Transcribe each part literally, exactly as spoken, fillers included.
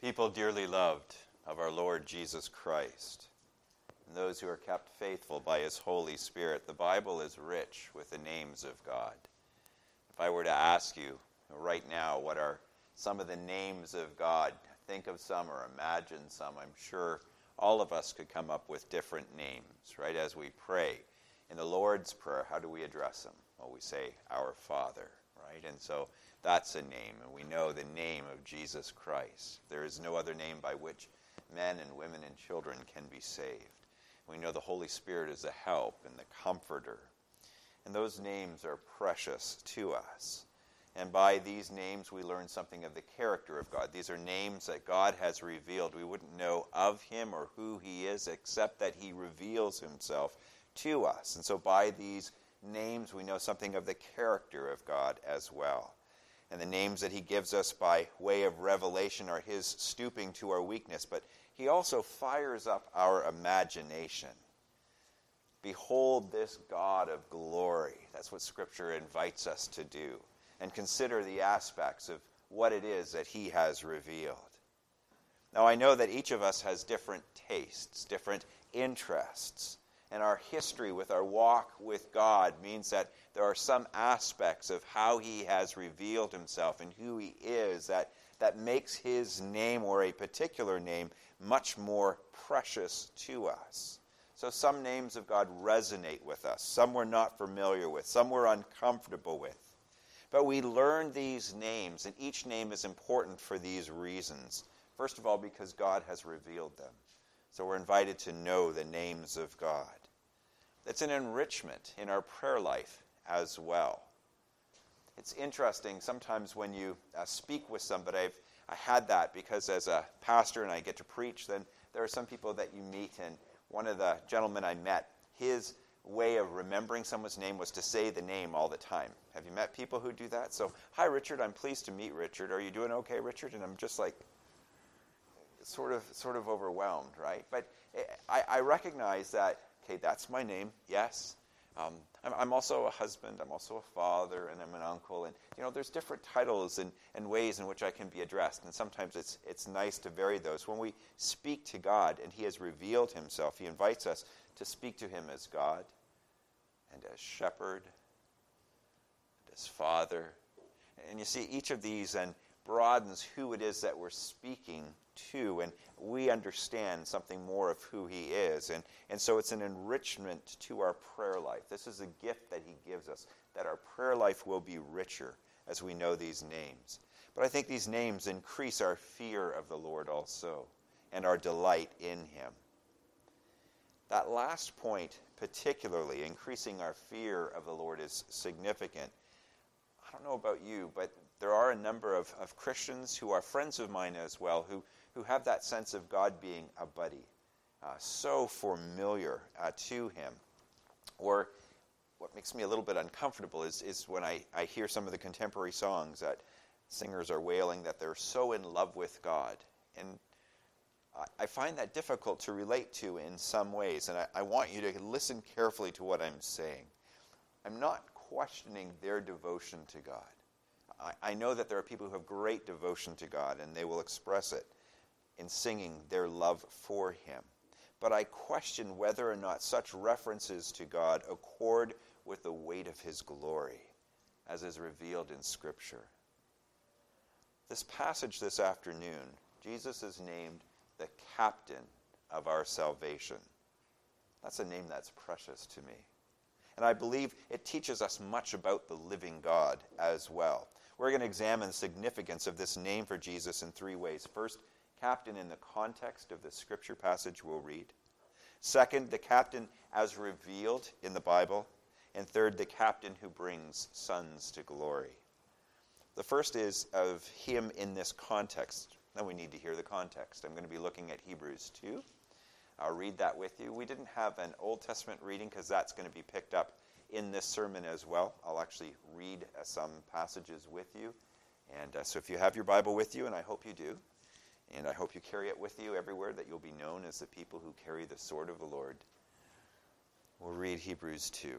People dearly loved of our Lord Jesus Christ, and those who are kept faithful by his Holy Spirit, the Bible is rich with the names of God. If I were to ask you right now what are some of the names of God, think of some or imagine some, I'm sure all of us could come up with different names, right? As we pray in the Lord's Prayer, how do we address him? Well, we say, Our Father, right? And so that's a name, and we know the name of Jesus Christ. There is no other name by which men and women and children can be saved. We know the Holy Spirit is the help and the comforter. And those names are precious to us. And by these names we learn something of the character of God. These are names that God has revealed. We wouldn't know of him or who he is except that he reveals himself to us. And so by these names we know something of the character of God as well. And the names that he gives us by way of revelation are his stooping to our weakness, but he also fires up our imagination. Behold this God of glory. That's what Scripture invites us to do. And consider the aspects of what it is that he has revealed. Now, I know that each of us has different tastes, different interests. And our history with our walk with God means that there are some aspects of how he has revealed himself and who he is that, that makes his name or a particular name much more precious to us. So some names of God resonate with us. Some we're not familiar with. Some we're uncomfortable with. But we learn these names, and each name is important for these reasons. First of all, because God has revealed them. So we're invited to know the names of God. It's an enrichment in our prayer life as well. It's interesting sometimes when you uh, speak with somebody. I've, I had that because as a pastor and I get to preach, then there are some people that you meet, and one of the gentlemen I met, his way of remembering someone's name was to say the name all the time. Have you met people who do that? So, hi, Richard, I'm pleased to meet Richard. Are you doing okay, Richard? And I'm just like, sort of sort of overwhelmed, right? But I, I recognize that, okay, that's my name, yes. Um, I'm, I'm also a husband, I'm also a father, and I'm an uncle. And, you know, there's different titles and, and ways in which I can be addressed. And sometimes it's it's nice to vary those. When we speak to God and he has revealed himself, he invites us to speak to him as God and as shepherd and as father. And you see, each of these then broadens who it is that we're speaking to, and we understand something more of who he is. And, and so it's an enrichment to our prayer life. This is a gift that he gives us, that our prayer life will be richer as we know these names. But I think these names increase our fear of the Lord also, and our delight in him. That last point, particularly, increasing our fear of the Lord, is significant. I don't know about you, but there are a number of, of Christians who are friends of mine as well, who, who have that sense of God being a buddy, uh, so familiar uh, to him. Or what makes me a little bit uncomfortable is, is when I, I hear some of the contemporary songs that singers are wailing that they're so in love with God. And I, I find that difficult to relate to in some ways, and I, I want you to listen carefully to what I'm saying. I'm not questioning their devotion to God. I know that there are people who have great devotion to God, and they will express it in singing their love for him. But I question whether or not such references to God accord with the weight of his glory, as is revealed in Scripture. This passage this afternoon, Jesus is named the captain of our salvation. That's a name that's precious to me. And I believe it teaches us much about the living God as well. We're going to examine the significance of this name for Jesus in three ways. First, captain in the context of the scripture passage we'll read. Second, the captain as revealed in the Bible. And third, the captain who brings sons to glory. The first is of him in this context. Now we need to hear the context. I'm going to be looking at Hebrews two. I'll read that with you. We didn't have an Old Testament reading because that's going to be picked up in this sermon as well. I'll actually read uh, some passages with you. And uh, so if you have your Bible with you, and I hope you do, and I hope you carry it with you everywhere, that you'll be known as the people who carry the sword of the Lord, we'll read Hebrews two.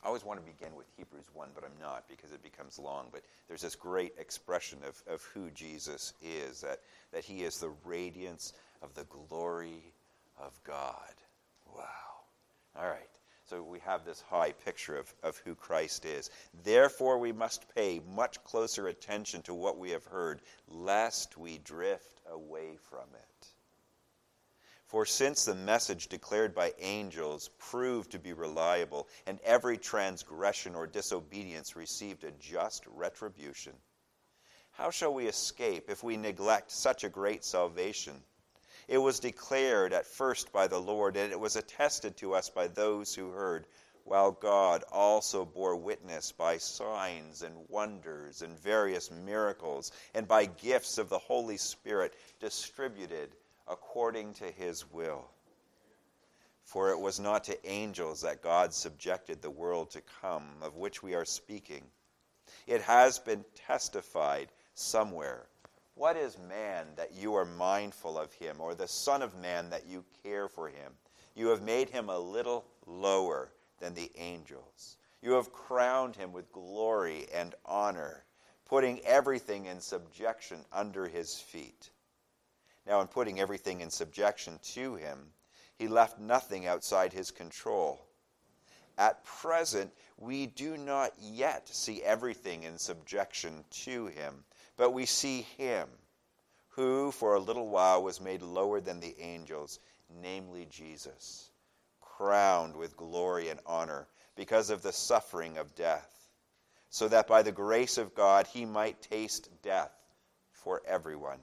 I always want to begin with Hebrews one, but I'm not because it becomes long. But there's this great expression of, of who Jesus is, that, that he is the radiance of the glory of God. Wow. All right. So we have this high picture of, of who Christ is. Therefore, we must pay much closer attention to what we have heard, lest we drift away from it. For since the message declared by angels proved to be reliable, and every transgression or disobedience received a just retribution, how shall we escape if we neglect such a great salvation? It was declared at first by the Lord, and it was attested to us by those who heard, while God also bore witness by signs and wonders and various miracles, and by gifts of the Holy Spirit distributed according to his will. For it was not to angels that God subjected the world to come, of which we are speaking. It has been testified somewhere, what is man that you are mindful of him, or the Son of Man that you care for him? You have made him a little lower than the angels. You have crowned him with glory and honor, putting everything in subjection under his feet. Now, in putting everything in subjection to him, he left nothing outside his control. At present, we do not yet see everything in subjection to him, but we see him, who for a little while was made lower than the angels, namely Jesus, crowned with glory and honor because of the suffering of death, so that by the grace of God he might taste death for everyone.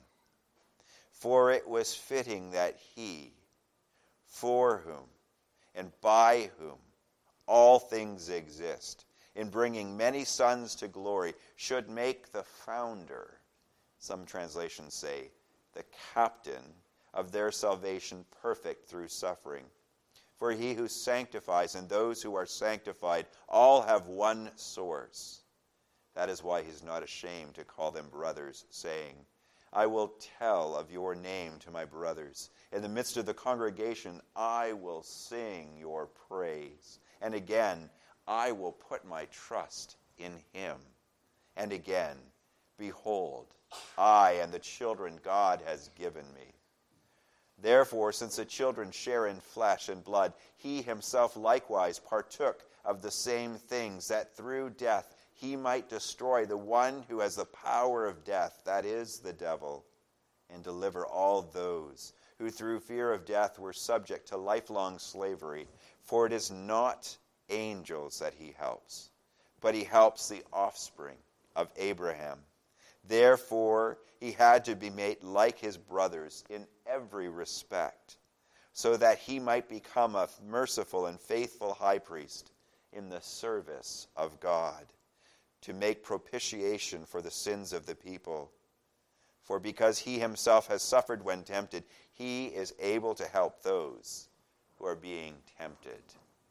For it was fitting that he, for whom and by whom all things exist, in bringing many sons to glory, should make the founder, some translations say, the captain of their salvation perfect through suffering. For he who sanctifies and those who are sanctified all have one source. That is why he's not ashamed to call them brothers, saying, I will tell of your name to my brothers. In the midst of the congregation, I will sing your praise. And again, I will put my trust in him. And again, behold, I and the children God has given me. Therefore, since the children share in flesh and blood, he himself likewise partook of the same things, that through death he might destroy the one who has the power of death, that is, the devil, and deliver all those who through fear of death were subject to lifelong slavery. For it is not angels that he helps, but he helps the offspring of Abraham. Therefore, he had to be made like his brothers in every respect, so that he might become a merciful and faithful high priest in the service of God, to make propitiation for the sins of the people. For because he himself has suffered when tempted, he is able to help those who are being tempted.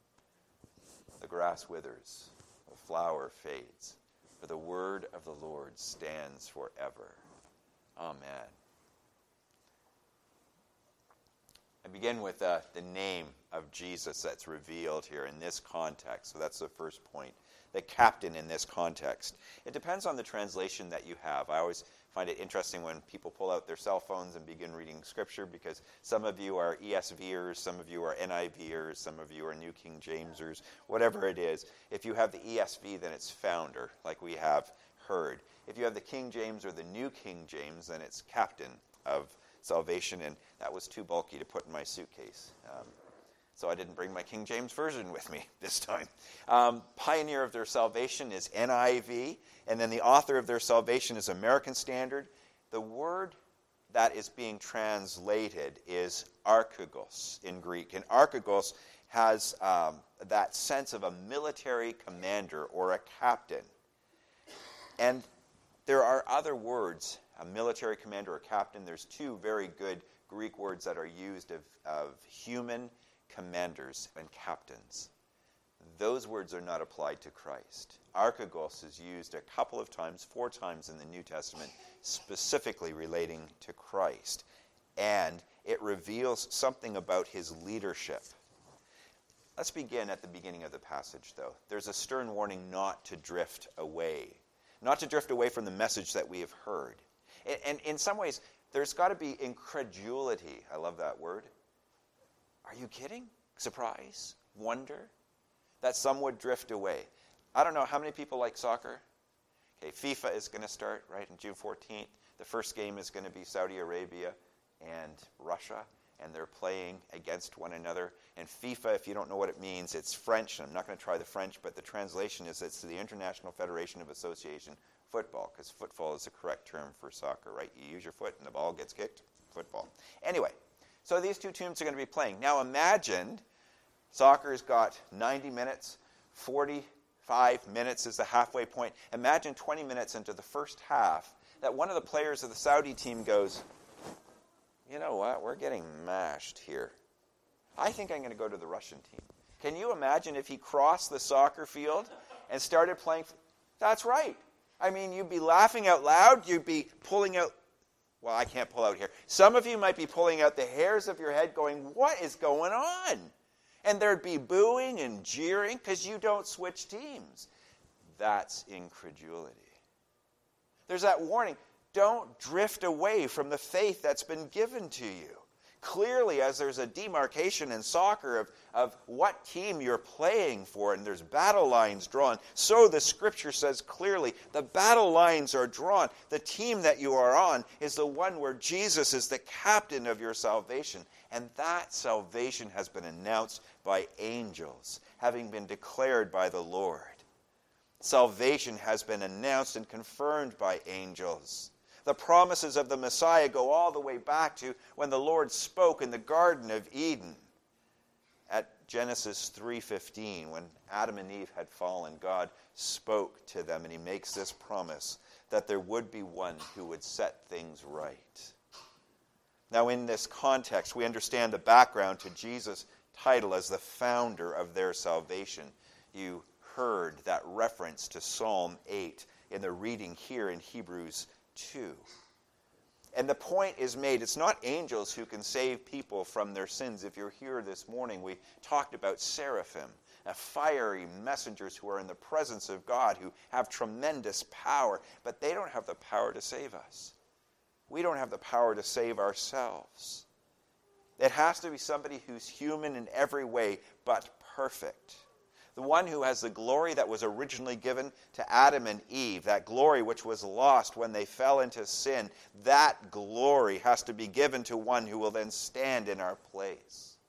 The grass withers, the flower fades, but the word of the Lord stands forever. Amen. I begin with uh, the name of Jesus that's revealed here in this context. So that's the first point. The captain in this context. It depends on the translation that you have. I always find it interesting when people pull out their cell phones and begin reading Scripture, because some of you are E S V ers, some of you are N I V ers, some of you are New King Jamesers, whatever it is. If you have the E S V, then it's founder, like we have heard. If you have the King James or the New King James, then it's captain of salvation, and that was too bulky to put in my suitcase. Um, So I didn't bring my King James Version with me this time. Um, pioneer of their salvation is N I V, and then the author of their salvation is American Standard. The word that is being translated is archegos in Greek. And archegos has um, that sense of a military commander or a captain. And there are other words, a military commander or captain. There's two very good Greek words that are used of, of human commanders and captains. Those words are not applied to Christ. Archegos is used a couple of times, four times in the New Testament, specifically relating to Christ. And it reveals something about his leadership. Let's begin at the beginning of the passage, though. There's a stern warning not to drift away, not to drift away from the message that we have heard. And, and in some ways, there's got to be incredulity. I love that word. Are you kidding? Surprise? Wonder? That some would drift away. I don't know, how many people like soccer? Okay, FIFA is going to start, right, on June fourteenth. The first game is going to be Saudi Arabia and Russia, and they're playing against one another. And FIFA, if you don't know what it means, it's French. I'm not going to try the French, but the translation is it's the International Federation of Association Football, because football is the correct term for soccer, right? You use your foot and the ball gets kicked. Football. Anyway, so these two teams are going to be playing. Now imagine soccer's got ninety minutes, forty-five minutes is the halfway point. Imagine twenty minutes into the first half that one of the players of the Saudi team goes, you know what, we're getting mashed here. I think I'm going to go to the Russian team. Can you imagine if he crossed the soccer field and started playing? That's right. I mean, you'd be laughing out loud. You'd be pulling out, well, I can't pull out here. Some of you might be pulling out the hairs of your head going, what is going on? And there'd be booing and jeering because you don't switch teams. That's incredulity. There's that warning. Don't drift away from the faith that's been given to you. Clearly, as there's a demarcation in soccer of, of what team you're playing for, and there's battle lines drawn, so the Scripture says clearly, the battle lines are drawn. The team that you are on is the one where Jesus is the captain of your salvation. And that salvation has been announced by angels, having been declared by the Lord. Salvation has been announced and confirmed by angels. The promises of the Messiah go all the way back to when the Lord spoke in the Garden of Eden at Genesis three fifteen. When Adam and Eve had fallen, God spoke to them, and he makes this promise that there would be one who would set things right. Now, in this context, we understand the background to Jesus' title as the founder of their salvation. You heard that reference to Psalm eight in the reading here in Hebrews two. And the point is made, it's not angels who can save people from their sins. If you're here this morning, we talked about seraphim, fiery messengers who are in the presence of God, who have tremendous power, but they don't have the power to save us. We don't have the power to save ourselves. It has to be somebody who's human in every way, but perfect. The one who has the glory that was originally given to Adam and Eve, that glory which was lost when they fell into sin, that glory has to be given to one who will then stand in our place.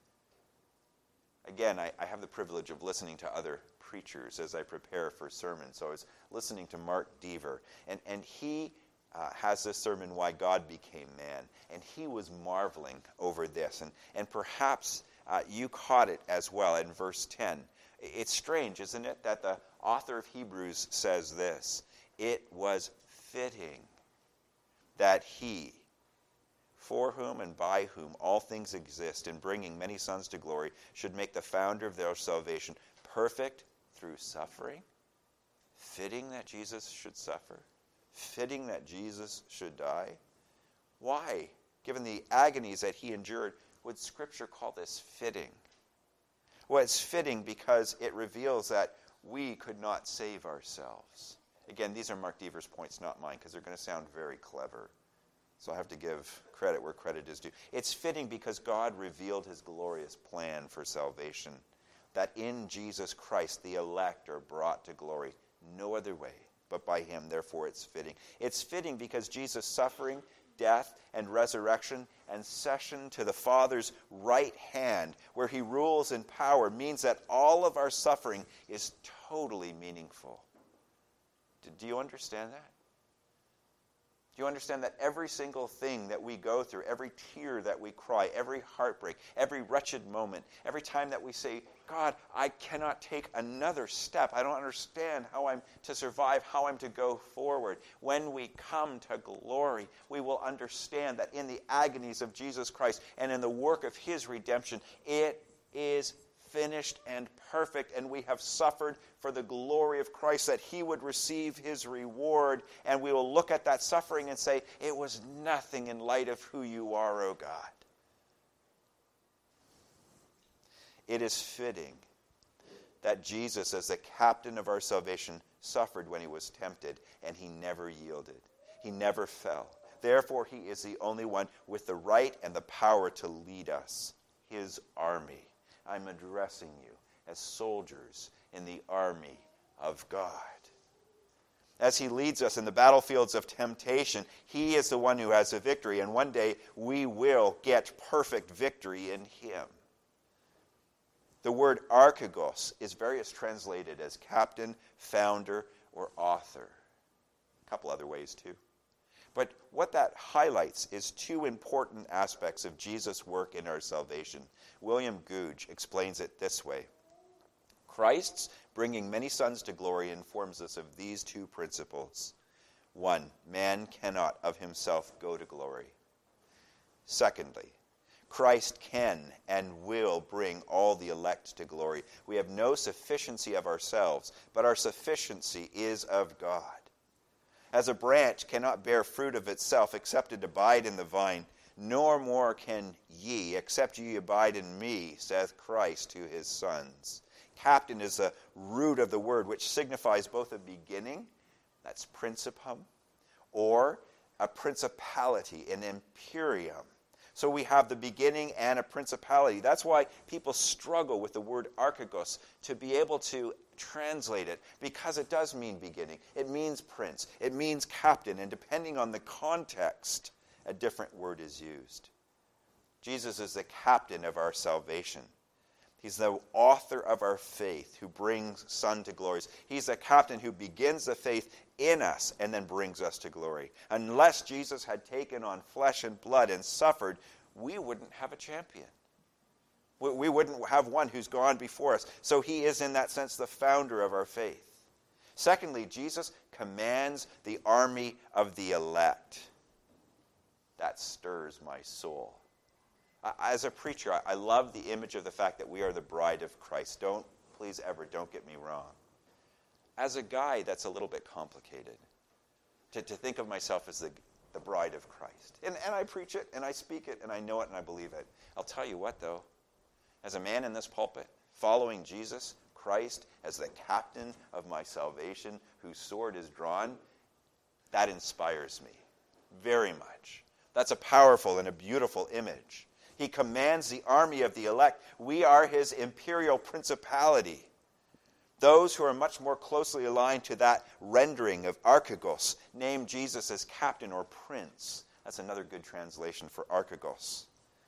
Again, I, I have the privilege of listening to other preachers as I prepare for sermons. So I was listening to Mark Deaver, and, and he uh, has this sermon, Why God Became Man, and he was marveling over this. And, and perhaps uh, you caught it as well in verse ten. It's strange, isn't it, that the author of Hebrews says this: it was fitting that he, for whom and by whom all things exist, in bringing many sons to glory, should make the founder of their salvation perfect through suffering. Fitting that Jesus should suffer. Fitting that Jesus should die. Why, given the agonies that he endured, would Scripture call this fitting? Well, it's fitting because it reveals that we could not save ourselves. Again, these are Mark Deaver's points, not mine, because they're going to sound very clever. So I have to give credit where credit is due. It's fitting because God revealed his glorious plan for salvation, that in Jesus Christ the elect are brought to glory no other way but by him. Therefore, it's fitting. It's fitting because Jesus' suffering, death, and resurrection and session to the Father's right hand, where he rules in power, means that all of our suffering is totally meaningful. Do you understand that? Do you understand that every single thing that we go through, every tear that we cry, every heartbreak, every wretched moment, every time that we say, God, I cannot take another step. I don't understand how I'm to survive, how I'm to go forward. When we come to glory, we will understand that in the agonies of Jesus Christ and in the work of his redemption, it is finished and perfect, and we have suffered for the glory of Christ, that he would receive his reward, and we will look at that suffering and say, it was nothing in light of who you are, O God. it is fitting that Jesus, as the captain of our salvation, suffered when he was tempted, and he never yielded. He never fell. Therefore, he is the only one with the right and the power to lead us, his army. I'm addressing you as soldiers in the army of God. As he leads us in the battlefields of temptation, he is the one who has the victory, and one day we will get perfect victory in him. The word archegos is various translated as captain, founder, or author. A couple other ways too. But what that highlights is two important aspects of Jesus' work in our salvation. William Gouge explains it this way. Christ's bringing many sons to glory informs us of these two principles. One, man cannot of himself go to glory. Secondly, Christ can and will bring all the elect to glory. We have no sufficiency of ourselves, but our sufficiency is of God. As a branch cannot bear fruit of itself except it abide in the vine, nor more can ye, except ye abide in me, saith Christ to his sons. Captain is the root of the word, which signifies both a beginning, that's principum, or a principality, an imperium. So we have the beginning and a principality. That's why people struggle with the word archegos, to be able to translate it, because it does mean beginning. It means prince. It means captain. And depending on the context, a different word is used. Jesus is the captain of our salvation. He's the author of our faith who brings Son to glory. He's the captain who begins the faith in us and then brings us to glory. Unless Jesus had taken on flesh and blood and suffered, we wouldn't have a champion. We wouldn't have one who's gone before us. So he is, in that sense, the founder of our faith. Secondly, Jesus commands the army of the elect. That stirs my soul. As a preacher, I love the image of the fact that we are the bride of Christ. Don't, please ever, don't get me wrong. As a guy, that's a little bit complicated. To, to think of myself as the, the bride of Christ. And, and I preach it, and I speak it, and I know it, and I believe it. I'll tell you what, though. As a man in this pulpit, following Jesus Christ as the captain of my salvation, whose sword is drawn, that inspires me very much. That's a powerful and a beautiful image. He commands the army of the elect. We are his imperial principality. Those who are much more closely aligned to that rendering of archegos name Jesus as captain or prince. That's another good translation for archegos.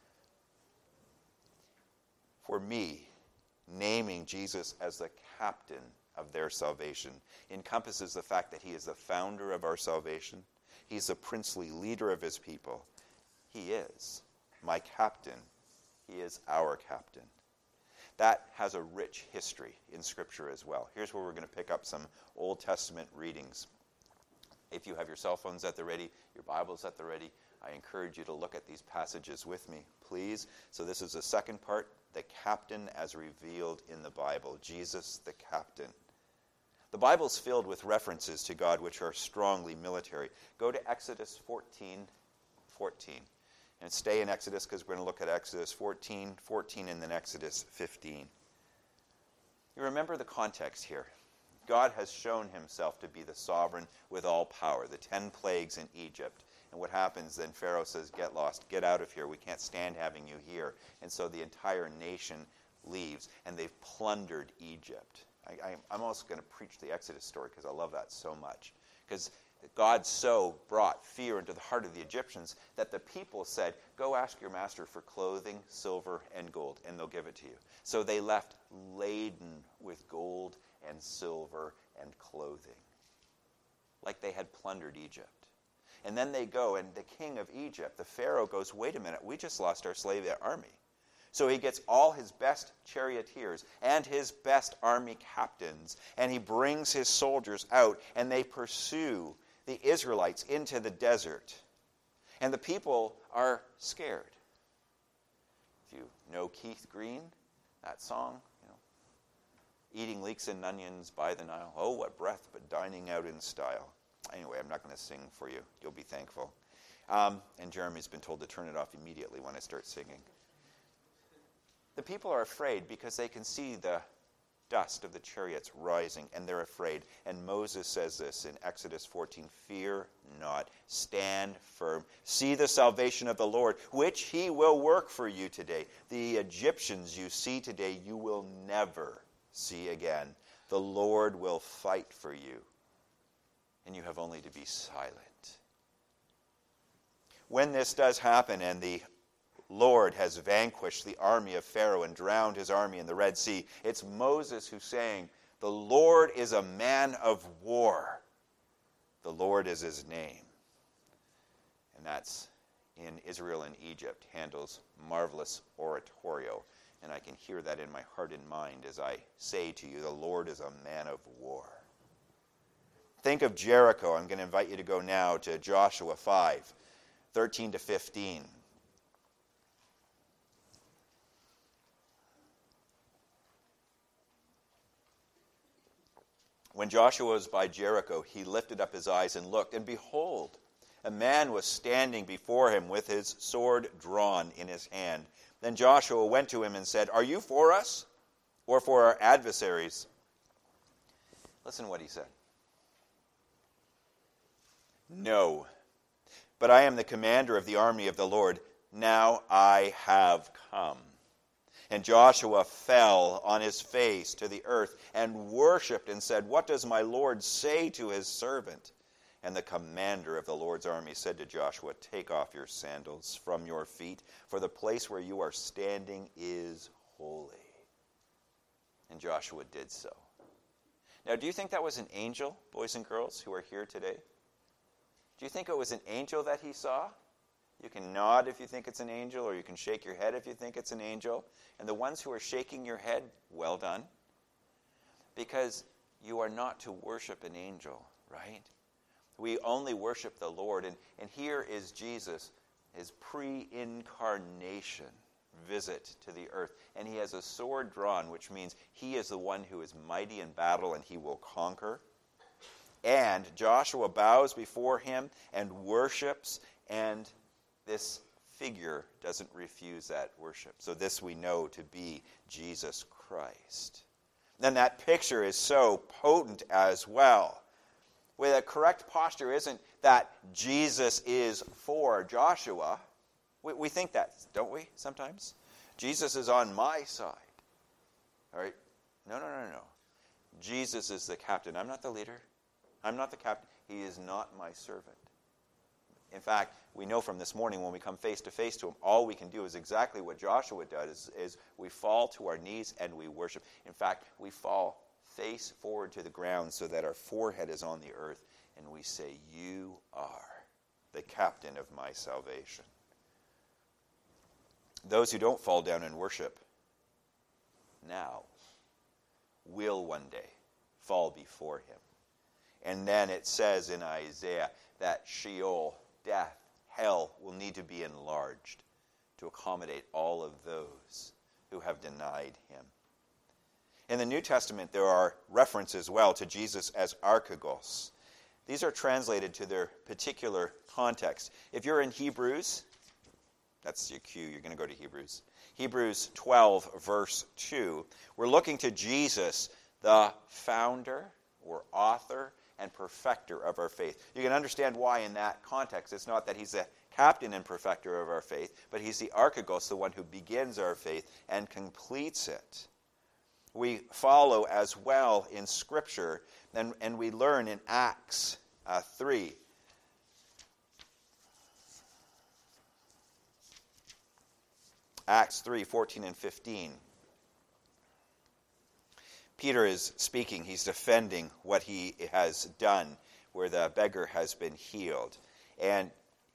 For me, naming Jesus as the captain of their salvation encompasses the fact that he is the founder of our salvation. He's the princely leader of his people. He is my captain. He is our captain. That has a rich history in Scripture as well. Here's where we're going to pick up some Old Testament readings. If you have your cell phones at the ready, your Bibles at the ready, I encourage you to look at these passages with me, please. So this is the second part, the captain as revealed in the Bible, Jesus the captain. The Bible's filled with references to God which are strongly military. Go to Exodus fourteen fourteen. And stay in Exodus because we're going to look at Exodus fourteen fourteen and then Exodus fifteen. You remember the context here. God has shown himself to be the sovereign with all power, the ten plagues in Egypt. And what happens then? Pharaoh says, get lost, get out of here. We can't stand having you here. And so the entire nation leaves, and they've plundered Egypt. I, I, I'm also going to preach the Exodus story because I love that so much. Because God so brought fear into the heart of the Egyptians that the people said, go ask your master for clothing, silver, and gold, and they'll give it to you. So they left laden with gold and silver and clothing, like they had plundered Egypt. And then they go, and the king of Egypt, the Pharaoh, goes, wait a minute, we just lost our slave army. So he gets all his best charioteers and his best army captains, and he brings his soldiers out, and they pursue the Israelites into the desert. And the people are scared. If you know Keith Green, that song, you know, eating leeks and onions by the Nile. Oh, what breath, but dining out in style. Anyway, I'm not going to sing for you. You'll be thankful. Um, and Jeremy's been told to turn it off immediately when I start singing. The people are afraid because they can see the dust of the chariots rising, and they're afraid. And Moses says this in Exodus fourteen, fear not, stand firm. See the salvation of the Lord, which he will work for you today. The Egyptians you see today, you will never see again. The Lord will fight for you, and you have only to be silent. When this does happen, and the Lord has vanquished the army of Pharaoh and drowned his army in the Red Sea, it's Moses who's saying, the Lord is a man of war. The Lord is his name. And that's in Israel and Egypt, Handel's marvelous oratorio. And I can hear that in my heart and mind as I say to you, the Lord is a man of war. Think of Jericho. I'm going to invite you to go now to Joshua five, thirteen to fifteen. When Joshua was by Jericho, he lifted up his eyes and looked, and behold, a man was standing before him with his sword drawn in his hand. Then Joshua went to him and said, are you for us or for our adversaries? Listen to what he said. No, but I am the commander of the army of the Lord. Now I have come. And Joshua fell on his face to the earth and worshipped and said, what does my Lord say to his servant? And the commander of the Lord's army said to Joshua, take off your sandals from your feet, for the place where you are standing is holy. And Joshua did so. Now, do you think that was an angel, boys and girls, who are here today? Do you think it was an angel that he saw? You can nod if you think it's an angel, or you can shake your head if you think it's an angel. And the ones who are shaking your head, well done. Because you are not to worship an angel, right? We only worship the Lord. And, and here is Jesus, his pre-incarnation visit to the earth. And he has a sword drawn, which means he is the one who is mighty in battle and he will conquer. And Joshua bows before him and worships, and this figure doesn't refuse that worship. So this we know to be Jesus Christ. Then that picture is so potent as well. Where the correct posture isn't that Jesus is for Joshua. We, we think that, don't we, sometimes? Jesus is on my side. All right? No, no, no, no. Jesus is the captain. I'm not the leader. I'm not the captain. He is not my servant. In fact, we know from this morning when we come face to face to him, all we can do is exactly what Joshua does, is, is we fall to our knees and we worship. In fact, we fall face forward to the ground so that our forehead is on the earth, and we say, you are the captain of my salvation. Those who don't fall down and worship now will one day fall before him. And then it says in Isaiah that Sheol, death, hell, will need to be enlarged to accommodate all of those who have denied him. In the New Testament, there are references as well to Jesus as Archegos. These are translated to their particular context. If you're in Hebrews, that's your cue, you're going to go to Hebrews. Hebrews twelve, verse two. We're looking to Jesus, the founder or author and perfecter of our faith. You can understand why in that context. It's not that he's the captain and perfecter of our faith, but he's the Archegos, the one who begins our faith and completes it. We follow as well in Scripture, and, and we learn in Acts uh, three. Acts three, fourteen and fifteen. Peter is speaking. He's defending what he has done, where the beggar has been healed. And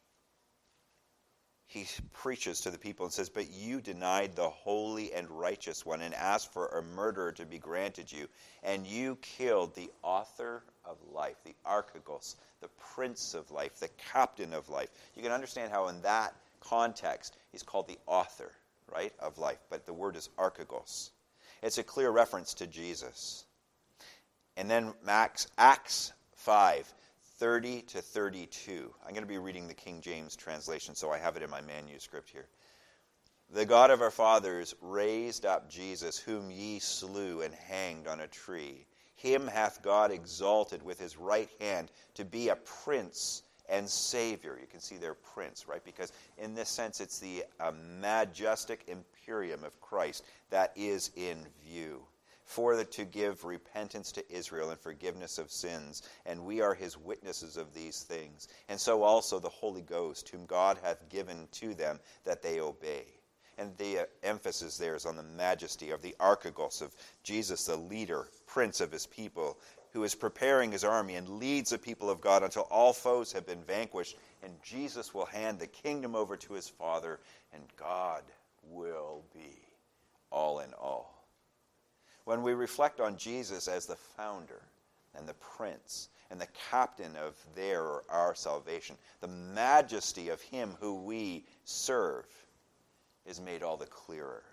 he preaches to the people and says, but you denied the holy and righteous one and asked for a murderer to be granted you. And you killed the author of life, the Archegos, the prince of life, the captain of life. You can understand how in that context he's called the author, right, of life. But the word is Archegos. It's a clear reference to Jesus. And then Acts, Acts five, thirty to thirty-two. I'm going to be reading the King James translation, so I have it in my manuscript here. The God of our fathers raised up Jesus, whom ye slew and hanged on a tree. Him hath God exalted with his right hand to be a prince and Savior. You can see there prince, right? Because in this sense, it's the uh, majestic imperium of Christ that is in view. For the, to give repentance to Israel and forgiveness of sins. And we are his witnesses of these things. And so also the Holy Ghost, whom God hath given to them that they obey. And the uh, emphasis there is on the majesty of the archegos of Jesus, the leader, prince of his people, who is preparing his army and leads the people of God until all foes have been vanquished. And Jesus will hand the kingdom over to his Father, and God will be all in all. When we reflect on Jesus as the founder and the prince and the captain of their or our salvation, the majesty of him who we serve is made all the clearer.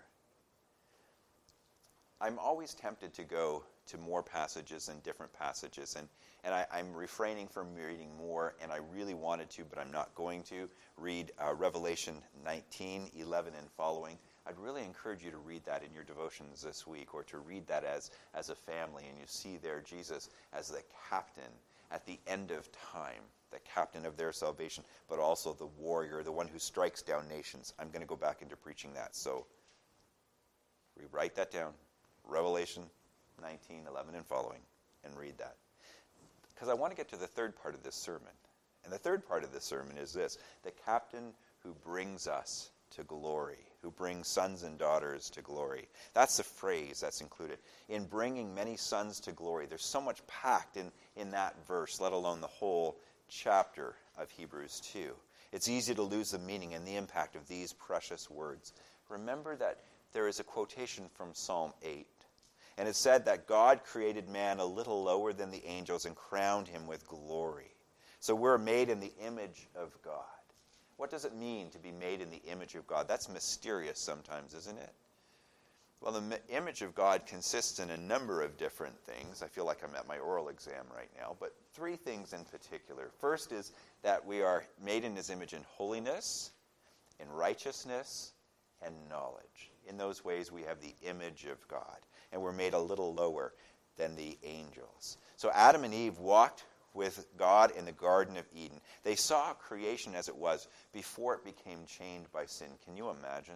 I'm always tempted to go to more passages and different passages, and, and I, I'm refraining from reading more, and I really wanted to, but I'm not going to read uh, Revelation nineteen, eleven, and following. I'd really encourage you to read that in your devotions this week, or to read that as, as a family, and you see there Jesus as the captain at the end of time, the captain of their salvation, but also the warrior, the one who strikes down nations. I'm going to go back into preaching that, so rewrite that down. Revelation nineteen, eleven, and following, and read that. Because I want to get to the third part of this sermon. And the third part of this sermon is this: the captain who brings us to glory, who brings sons and daughters to glory. That's the phrase that's included. In bringing many sons to glory, there's so much packed in, in that verse, let alone the whole chapter of Hebrews two. It's easy to lose the meaning and the impact of these precious words. Remember that there is a quotation from Psalm eight. And it said that God created man a little lower than the angels and crowned him with glory. So we're made in the image of God. What does it mean to be made in the image of God? That's mysterious sometimes, isn't it? Well, the image of God consists in a number of different things. I feel like I'm at my oral exam right now, but three things in particular. First is that we are made in his image in holiness, in righteousness, and knowledge. In those ways, we have the image of God, and we're made a little lower than the angels. So Adam and Eve walked with God in the Garden of Eden. They saw creation as it was before it became chained by sin. Can you imagine?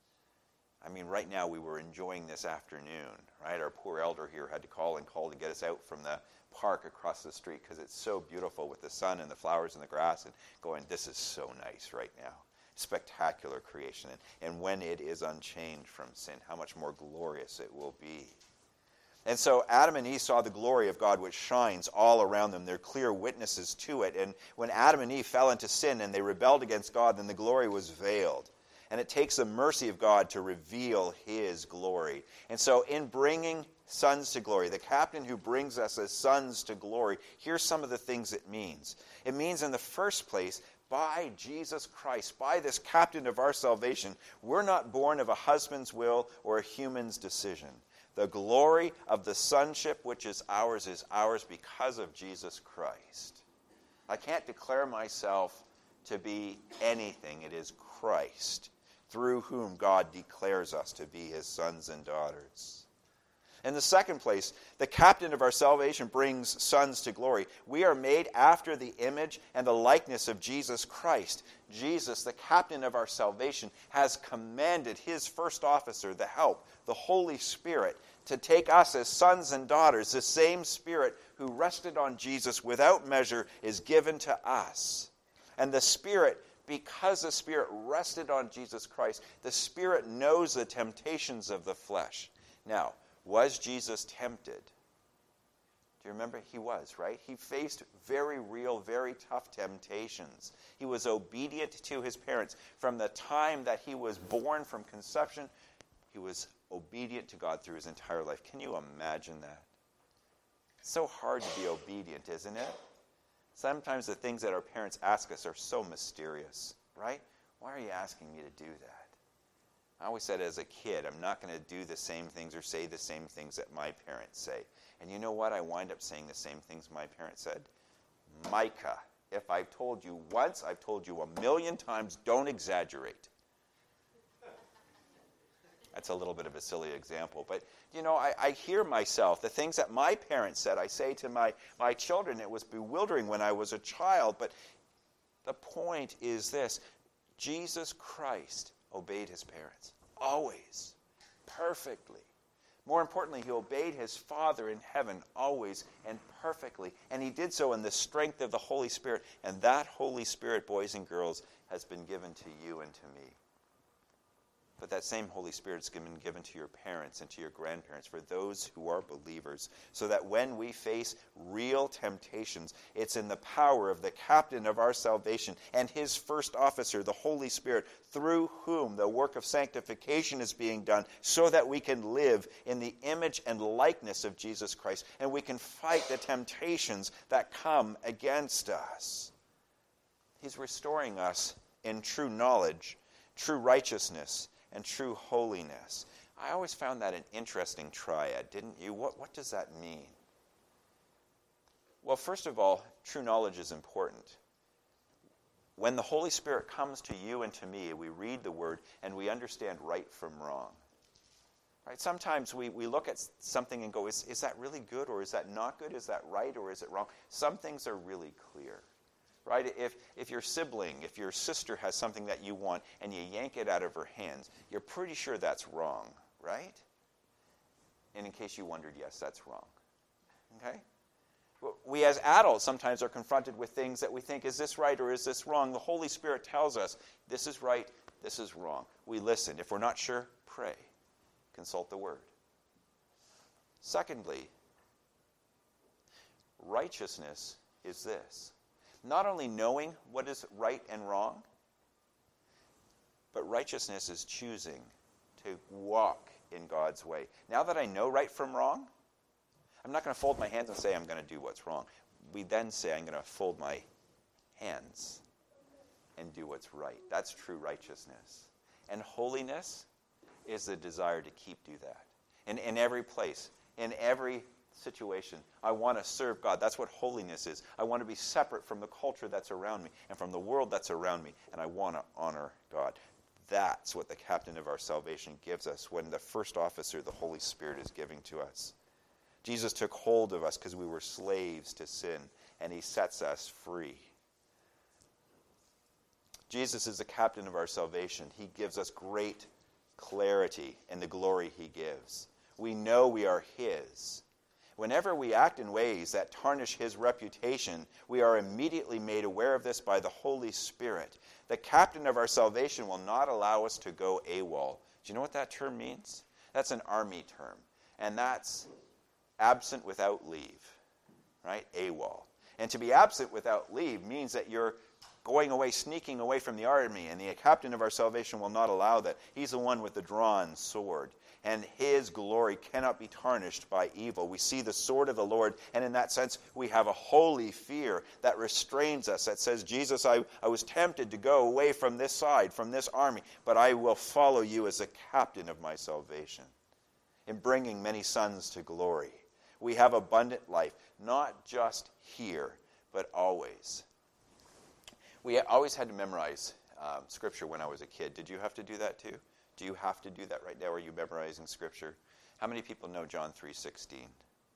I mean, right now we were enjoying this afternoon, right? Our poor elder here had to call and call to get us out from the park across the street because it's so beautiful with the sun and the flowers and the grass, and going, this is so nice right now. Spectacular creation. And, and when it is unchained from sin, how much more glorious it will be. And so Adam and Eve saw the glory of God which shines all around them. They're clear witnesses to it. And when Adam and Eve fell into sin and they rebelled against God, then the glory was veiled. And it takes the mercy of God to reveal his glory. And so in bringing sons to glory, the captain who brings us as sons to glory, here's some of the things it means. It means in the first place, by Jesus Christ, by this captain of our salvation, we're not born of a husband's will or a human's decision. The glory of the sonship which is ours is ours because of Jesus Christ. I can't declare myself to be anything. It is Christ, through whom God declares us to be his sons and daughters. In the second place, the captain of our salvation brings sons to glory. We are made after the image and the likeness of Jesus Christ. Jesus, the captain of our salvation, has commanded his first officer, the help, the Holy Spirit, to take us as sons and daughters. The same Spirit who rested on Jesus without measure is given to us. And the Spirit, because the Spirit rested on Jesus Christ, the Spirit knows the temptations of the flesh. Now, was Jesus tempted? Do you remember? He was, right? He faced very real, very tough temptations. He was obedient to his parents. From the time that he was born from conception, he was obedient to God through his entire life. Can you imagine that? It's so hard to be obedient, isn't it? Sometimes the things that our parents ask us are so mysterious, right? Why are you asking me to do that? I always said as a kid, I'm not going to do the same things or say the same things that my parents say. And you know what? I wind up saying the same things my parents said. Micah, if I've told you once, I've told you a million times, don't exaggerate. That's a little bit of a silly example. But, you know, I, I hear myself. The things that my parents said, I say to my, my children. It was bewildering when I was a child. But the point is this. Jesus Christ obeyed his parents. Always. Perfectly. More importantly, he obeyed his Father in heaven always and perfectly. And he did so in the strength of the Holy Spirit. And that Holy Spirit, boys and girls, has been given to you and to me. But that same Holy Spirit has been given to your parents and to your grandparents, for those who are believers, so that when we face real temptations, it's in the power of the captain of our salvation and his first officer, the Holy Spirit, through whom the work of sanctification is being done, so that we can live in the image and likeness of Jesus Christ, and we can fight the temptations that come against us. He's restoring us in true knowledge, true righteousness, and true holiness. I always found that an interesting triad, didn't you? What, what does that mean? Well, first of all, true knowledge is important. When the Holy Spirit comes to you and to me, we read the Word and we understand right from wrong. Right? Sometimes we, we look at something and go, is, is that really good, or is that not good? Is that right, or is it wrong? Some things are really clear. Right? If if your sibling, if your sister has something that you want and you yank it out of her hands, you're pretty sure that's wrong, right? And in case you wondered, yes, that's wrong. Okay? We as adults sometimes are confronted with things that we think, is this right or is this wrong? The Holy Spirit tells us, this is right, this is wrong. We listen. If we're not sure, pray. Consult the Word. Secondly, righteousness is this. Not only knowing what is right and wrong, but righteousness is choosing to walk in God's way. Now that I know right from wrong, I'm not going to fold my hands and say I'm going to do what's wrong. We then say I'm going to fold my hands and do what's right. That's true righteousness. And holiness is the desire to keep do that. In, in every place, in every situation. I want to serve God. That's what holiness is. I want to be separate from the culture that's around me and from the world that's around me, and I want to honor God. That's what the captain of our salvation gives us when the first officer, the Holy Spirit, is giving to us. Jesus took hold of us because we were slaves to sin, and he sets us free. Jesus is the captain of our salvation. He gives us great clarity in the glory he gives. We know we are his. Whenever we act in ways that tarnish his reputation, we are immediately made aware of this by the Holy Spirit. The captain of our salvation will not allow us to go AWOL. Do you know what that term means? That's an army term. And that's absent without leave, right? AWOL. And to be absent without leave means that you're going away, sneaking away from the army, and the captain of our salvation will not allow that. He's the one with the drawn sword. And his glory cannot be tarnished by evil. We see the sword of the Lord, and in that sense, we have a holy fear that restrains us, that says, Jesus, I, I was tempted to go away from this side, from this army, but I will follow you as the captain of my salvation. In bringing many sons to glory, we have abundant life, not just here, but always. We always had to memorize um, Scripture when I was a kid. Did you have to do that too? Do you have to do that right now? Are you memorizing Scripture? How many people know John three sixteen?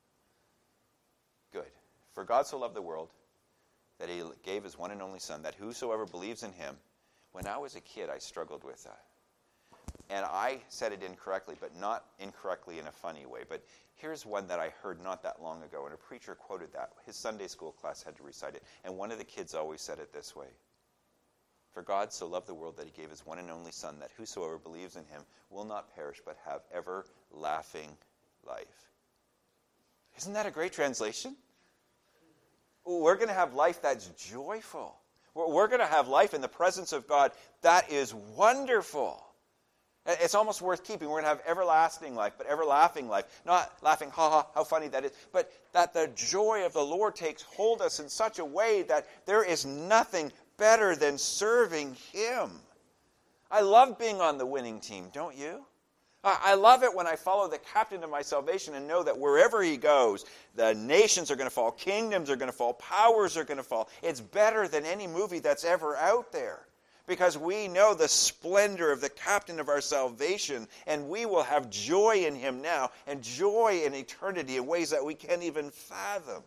Good. For God so loved the world that he gave his one and only Son, that whosoever believes in him. When I was a kid, I struggled with that. And I said it incorrectly, but not incorrectly in a funny way. But here's one that I heard not that long ago, and a preacher quoted that. His Sunday school class had to recite it. And one of the kids always said it this way. For God so loved the world that he gave his one and only Son, that whosoever believes in him will not perish, but have everlasting life. Isn't that a great translation? We're going to have life that's joyful. We're going to have life in the presence of God that is wonderful. It's almost worth keeping. We're going to have everlasting life, but everlasting life. Not laughing, ha ha, how funny that is, but that the joy of the Lord takes hold of us in such a way that there is nothing better than serving him. I love being on the winning team, don't you? I love it when I follow the captain of my salvation and know that wherever he goes, the nations are going to fall, kingdoms are going to fall, powers are going to fall. It's better than any movie that's ever out there. because we know the splendor of the captain of our salvation, and we will have joy in him now and joy in eternity in ways that we can't even fathom.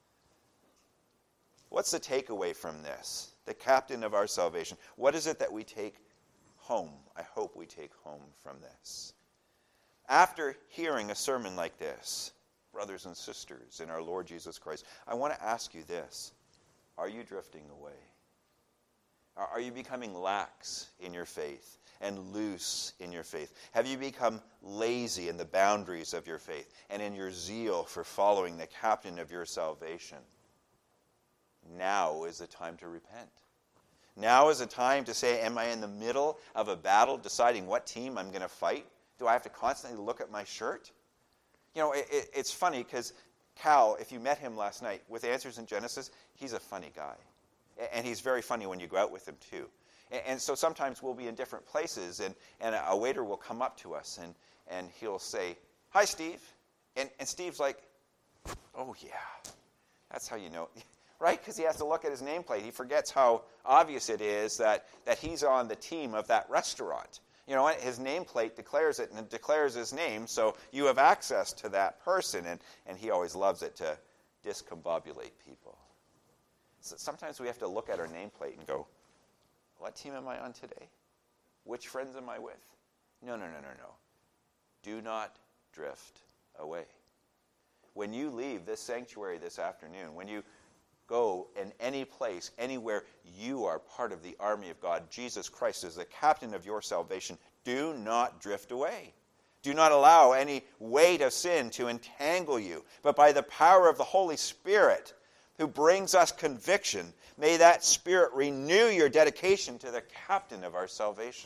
What's the takeaway from this? The captain of our salvation. What is it that we take home? I hope we take home from this. After hearing a sermon like this, brothers and sisters in our Lord Jesus Christ, I want to ask you this. Are you drifting away? Are you becoming lax in your faith and loose in your faith? Have you become lazy in the boundaries of your faith and in your zeal for following the captain of your salvation? Now is the time to repent. Now is the time to say, am I in the middle of a battle deciding what team I'm going to fight? Do I have to constantly look at my shirt? You know, it, it, it's funny because Cal, if you met him last night with Answers in Genesis, he's a funny guy. And he's very funny when you go out with him too. And, and so sometimes we'll be in different places and, and a waiter will come up to us and, and he'll say, "Hi, Steve." And, and Steve's like, "Oh, yeah, that's how you know." Right? Because he has to look at his nameplate. He forgets how obvious it is that, that he's on the team of that restaurant. You know, his nameplate declares it and it declares his name, so you have access to that person, and, and he always loves it to discombobulate people. So sometimes we have to look at our nameplate and go, what team am I on today? Which friends am I with? No, no, no, no, no. Do not drift away. When you leave this sanctuary this afternoon, when you go in any place, anywhere, you are part of the army of God. Jesus Christ is the captain of your salvation. Do not drift away. Do not allow any weight of sin to entangle you, but by the power of the Holy Spirit, who brings us conviction, may that Spirit renew your dedication to the captain of our salvation.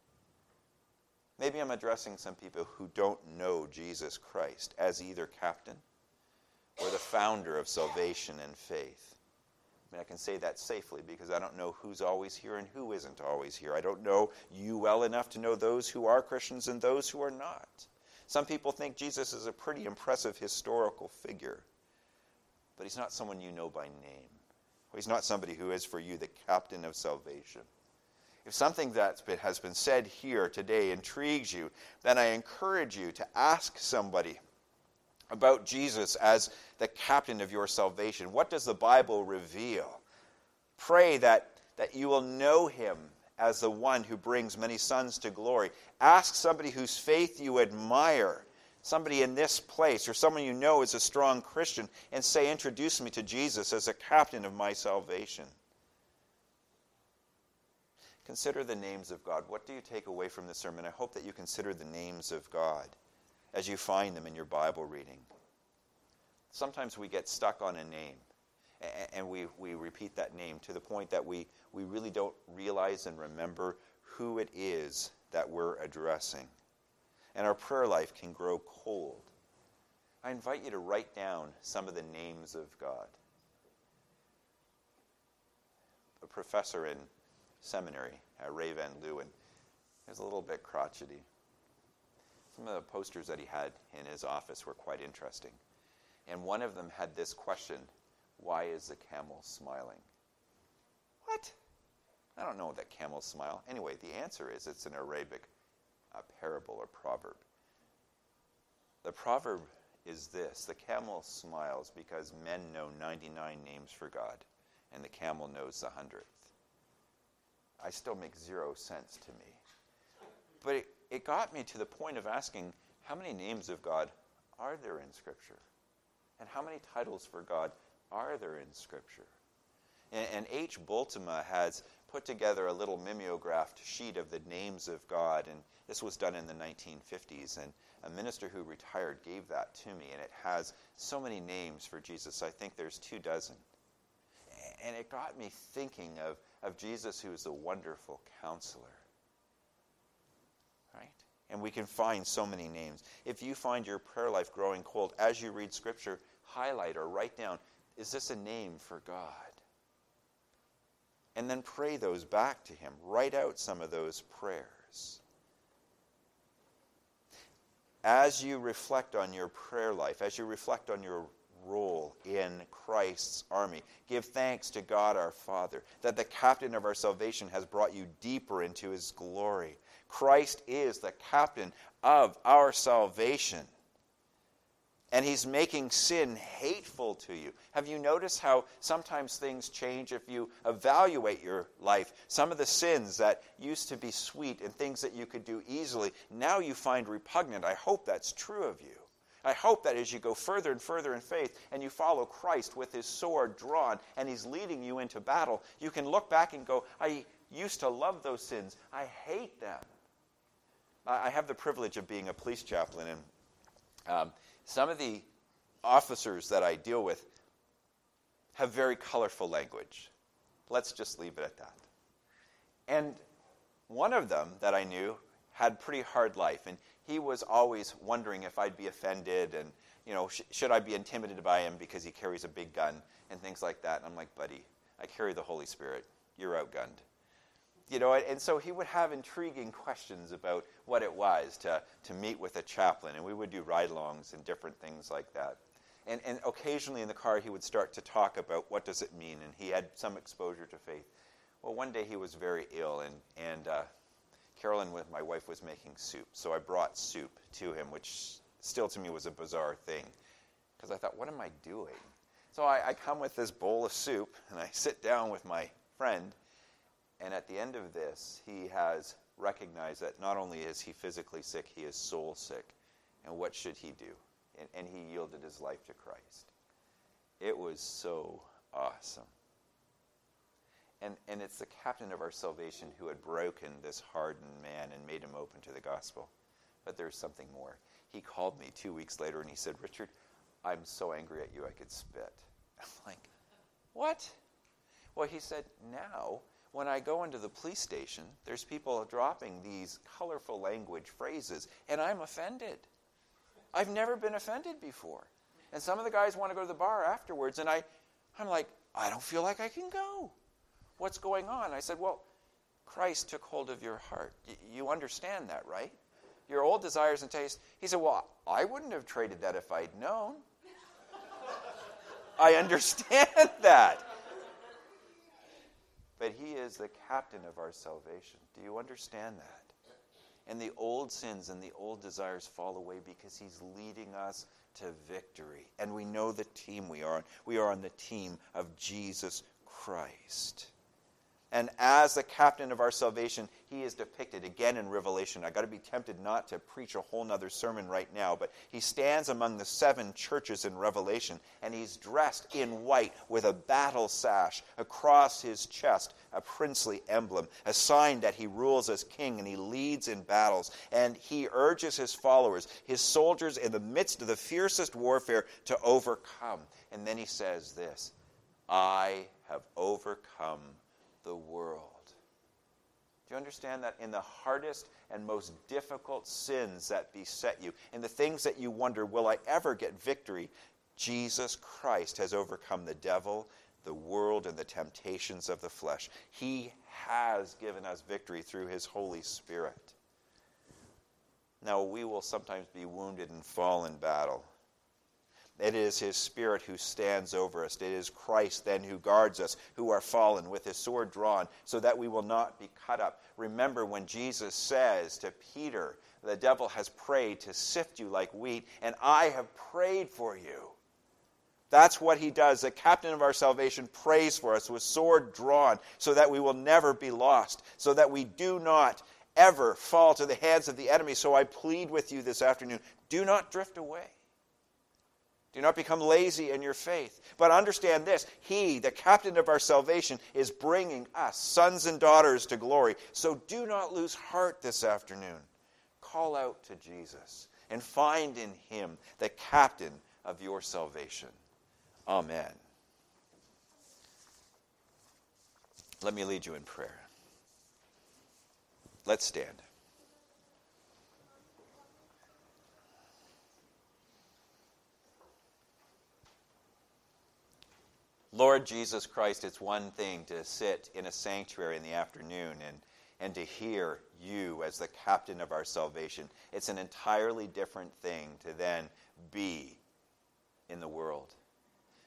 Maybe I'm addressing some people who don't know Jesus Christ as either captain or the founder of salvation and faith. I mean, I can say that safely because I don't know who's always here and who isn't always here. I don't know you well enough to know those who are Christians and those who are not. Some people think Jesus is a pretty impressive historical figure, but he's not someone you know by name. He's not somebody who is for you the captain of salvation. If something that has been said here today intrigues you, then I encourage you to ask somebody about Jesus as the captain of your salvation. What does the Bible reveal? Pray that, that you will know him as the one who brings many sons to glory. Ask somebody whose faith you admire, somebody in this place, or someone you know is a strong Christian, and say, introduce me to Jesus as the captain of my salvation. Consider the names of God. What do you take away from this sermon? I hope that you consider the names of God as you find them in your Bible reading. Sometimes we get stuck on a name, and we, we repeat that name to the point that we, we really don't realize and remember who it is that we're addressing. And our prayer life can grow cold. I invite you to write down some of the names of God. A professor in seminary, uh, Ray Van Leeuwen, is a little bit crotchety. Some of the posters that he had in his office were quite interesting. And one of them had this question: why is the camel smiling? What? I don't know that camels smile. Anyway, the answer is it's an Arabic a parable or proverb. The proverb is this: the camel smiles because men know ninety-nine names for God, and the camel knows the hundredth. I still make zero sense to me. But it, it got me to the point of asking, how many names of God are there in Scripture? And how many titles for God are there in Scripture? And, and H. Bultema has put together a little mimeographed sheet of the names of God, and this was done in the nineteen fifties, and a minister who retired gave that to me, and it has so many names for Jesus. I think there's two dozen. And it got me thinking of, of Jesus, who is a wonderful counselor. Right? And we can find so many names. If you find your prayer life growing cold, as you read Scripture, highlight or write down, is this a name for God? And then pray those back to him. Write out some of those prayers. As you reflect on your prayer life, as you reflect on your role in Christ's army. Give thanks to God our Father that the captain of our salvation has brought you deeper into his glory. Christ is the captain of our salvation. And he's making sin hateful to you. Have you noticed how sometimes things change if you evaluate your life? Some of the sins that used to be sweet and things that you could do easily, now you find repugnant. I hope that's true of you. I hope that as you go further and further in faith and you follow Christ with his sword drawn and he's leading you into battle, you can look back and go, I used to love those sins. I hate them. I have the privilege of being a police chaplain, and um, some of the officers that I deal with have very colorful language. Let's just leave it at that. And one of them that I knew had a pretty hard life, and he was always wondering if I'd be offended and, you know, sh- should I be intimidated by him because he carries a big gun and things like that. And I'm like, buddy, I carry the Holy Spirit. You're outgunned. You know, and so he would have intriguing questions about what it was to, to meet with a chaplain, and we would do ride-alongs and different things like that. And, and occasionally in the car he would start to talk about what does it mean, and he had some exposure to faith. Well, one day he was very ill, and, and uh, Carolyn, with my wife, was making soup, so I brought soup to him, which still to me was a bizarre thing, because I thought, what am I doing? So I, I come with this bowl of soup, and I sit down with my friend. And at the end of this, he has recognized that not only is he physically sick, he is soul sick. And what should he do? And, and he yielded his life to Christ. It was so awesome. And, and it's the captain of our salvation who had broken this hardened man and made him open to the gospel. But there's something more. He called me two weeks later and he said, Richard, I'm so angry at you I could spit. I'm like, what? Well, he said, now, when I go into the police station, there's people dropping these colorful language phrases, and I'm offended. I've never been offended before. And some of the guys want to go to the bar afterwards, and I, I'm like, I don't feel like I can go. What's going on? I said, well, Christ took hold of your heart. Y- you understand that, right? Your old desires and tastes. He said, well, I wouldn't have traded that if I'd known. I understand that. But he is the captain of our salvation. Do you understand that? And the old sins and the old desires fall away because he's leading us to victory. And we know the team we are on. We are on the team of Jesus Christ. And as the captain of our salvation, he is depicted again in Revelation. I've got to be tempted not to preach a whole nother sermon right now, but he stands among the seven churches in Revelation, and he's dressed in white with a battle sash across his chest, a princely emblem, a sign that he rules as king and he leads in battles. And he urges his followers, his soldiers in the midst of the fiercest warfare, to overcome. And then he says this, I have overcome the world. Do you understand that in the hardest and most difficult sins that beset you, in the things that you wonder, will I ever get victory, Jesus Christ has overcome the devil, the world, and the temptations of the flesh. He has given us victory through his Holy Spirit. Now, we will sometimes be wounded and fall in battle. It is his Spirit who stands over us. It is Christ then who guards us, who are fallen, with his sword drawn, so that we will not be cut up. Remember when Jesus says to Peter, the devil has prayed to sift you like wheat, and I have prayed for you. That's what he does. The captain of our salvation prays for us with sword drawn, so that we will never be lost, so that we do not ever fall to the hands of the enemy. So I plead with you this afternoon, do not drift away. Do not become lazy in your faith. But understand this, he, the captain of our salvation, is bringing us, sons and daughters, to glory. So do not lose heart this afternoon. Call out to Jesus and find in him the captain of your salvation. Amen. Let me lead you in prayer. Let's stand. Lord Jesus Christ, it's one thing to sit in a sanctuary in the afternoon and, and to hear you as the captain of our salvation. It's an entirely different thing to then be in the world.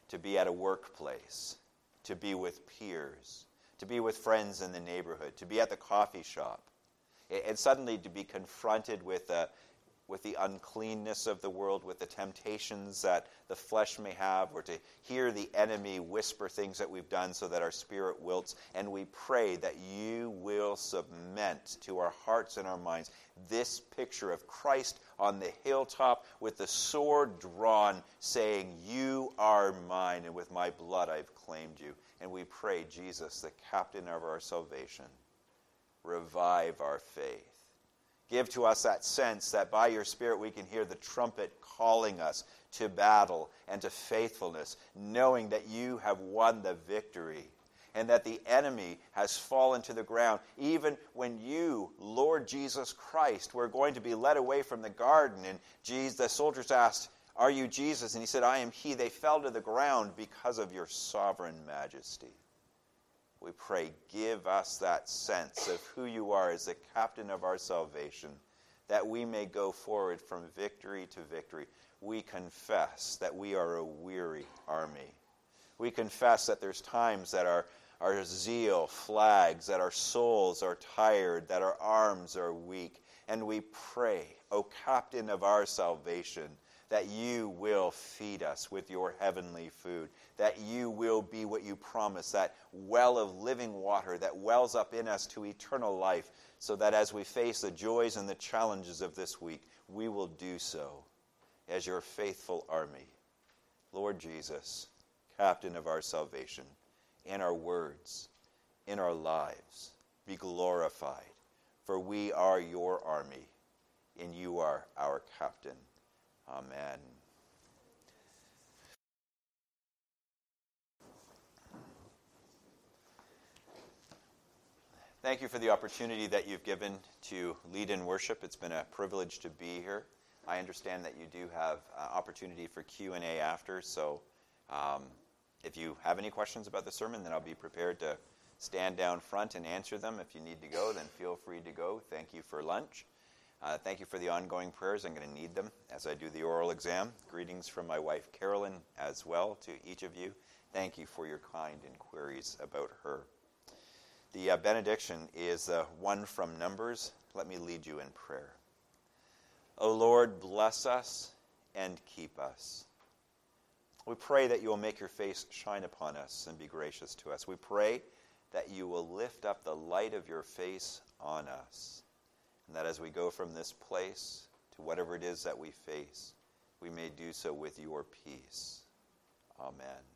to be at a workplace, to be with peers, to be with friends in the neighborhood, to be at the coffee shop, and suddenly to be confronted with uh, with the uncleanness of the world, with the temptations that the flesh may have, or to hear the enemy whisper things that we've done so that our spirit wilts. And we pray that you will cement to our hearts and our minds this picture of Christ on the hilltop with the sword drawn, saying, "You are mine, and with my blood I've claimed you." And we pray, Jesus, the captain of our salvation, revive our faith. Give to us that sense that by your Spirit we can hear the trumpet calling us to battle and to faithfulness, knowing that you have won the victory and that the enemy has fallen to the ground. Even when you, Lord Jesus Christ, were going to be led away from the garden, and Jesus, the soldiers asked, "Are you Jesus?" And he said, "I am he." They fell to the ground because of your sovereign majesty. We pray, give us that sense of who you are as the captain of our salvation, that we may go forward from victory to victory. We confess that we are a weary army. We confess that there's times that our, our zeal flags, that our souls are tired, that our arms are weak. And we pray, O captain of our salvation, that you will feed us with your heavenly food, that you will be what you promise, that well of living water that wells up in us to eternal life, so that as we face the joys and the challenges of this week, we will do so as your faithful army. Lord Jesus, captain of our salvation, in our words, in our lives, be glorified, for we are your army, and you are our captain. Amen. Thank you for the opportunity that you've given to lead in worship. It's been a privilege to be here. I understand that you do have uh, opportunity for Q and A after, so um, if you have any questions about the sermon, then I'll be prepared to stand down front and answer them. If you need to go, then feel free to go. Thank you for lunch. Uh, thank you for the ongoing prayers. I'm going to need them as I do the oral exam. Greetings from my wife, Carolyn, as well to each of you. Thank you for your kind inquiries about her. The uh, benediction is uh, one from Numbers. Let me lead you in prayer. O Lord, bless us and keep us. We pray that you will make your face shine upon us and be gracious to us. We pray that you will lift up the light of your face on us. And that as we go from this place to whatever it is that we face, we may do so with your peace. Amen.